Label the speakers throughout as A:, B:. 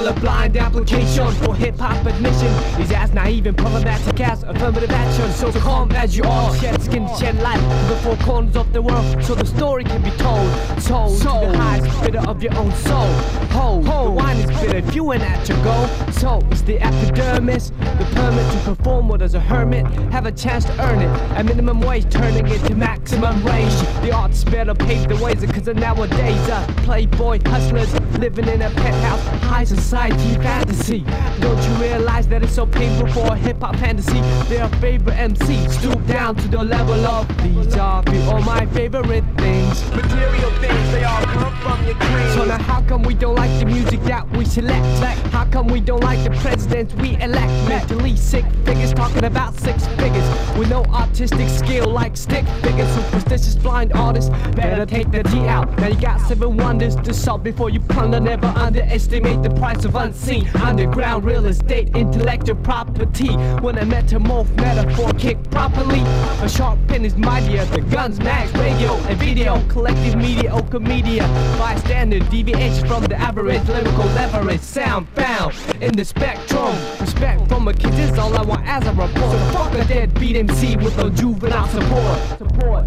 A: colorblind application for hip-hop admission is as naive and problematic as affirmative action. So calm as you are, shed skin, shed light to the four corners of the world, so the story can be told. Told to the highest bidder of your own soul. The wine is bitter if you ain't at your goal. So it's the epidermis, the permit to perform what as a hermit, have a chance to earn it at minimum wage, turning it to maximum range. The arts better pave the ways, cause nowadays playboy hustlers living in a penthouse, high society fantasy. Don't you realize that it's so painful for a hip-hop fantasy? Their favorite MC stoop down to the level of these are all my favorite things.
B: Material things, they all come from your dreams.
A: So now how come we don't like the music that we select? How come we don't like the presidents we elect? Mentally sick figures talking about six figures with no artistic skill like stick figures. Superstitious blind artists better take the G out. Now you got 7 wonders to solve before you plunder. Never underestimate the price of unseen underground real estate, intellectual property. When a metamorph metaphor kick properly, a sharp pen is mightier. The guns, mags, radio, and video, collective mediocre media, bystander deviation from the average, lyrical leverage, sound found in the spectrum. Respect from a kid is all I want as a report. So fuck a deadbeat MC with no juvenile support.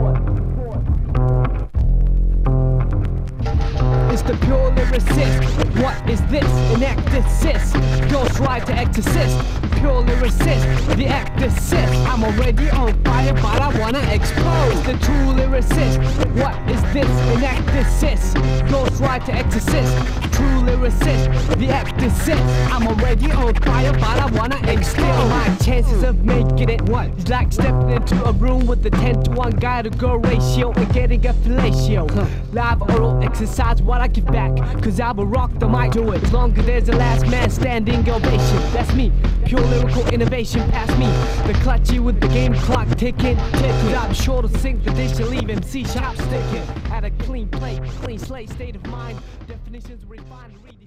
A: It's the pure lyricist. What is this? An eclecticist. Ghost right to exorcist. Pure lyricist. The eclecticist. I'm already on fire, but I wanna explode. It's the true lyricist. What is this? An eclecticist. Ghost right to exorcist. True lyricist. The eclecticist. I'm already on fire, but I wanna explode. My chances of making it is like stepping into a room with a 10-to-1 guy-to-girl ratio and getting a fellatio. Live oral exercise, what I give back, cause I will rock the mic, do it as long as there's a last man standing ovation. That's me, pure lyrical innovation, past me the clutchy with the game clock ticking. Cause I'm sure to sink the dish and leave MC shop sticking at a clean plate, clean slate, state of mind, definitions refined.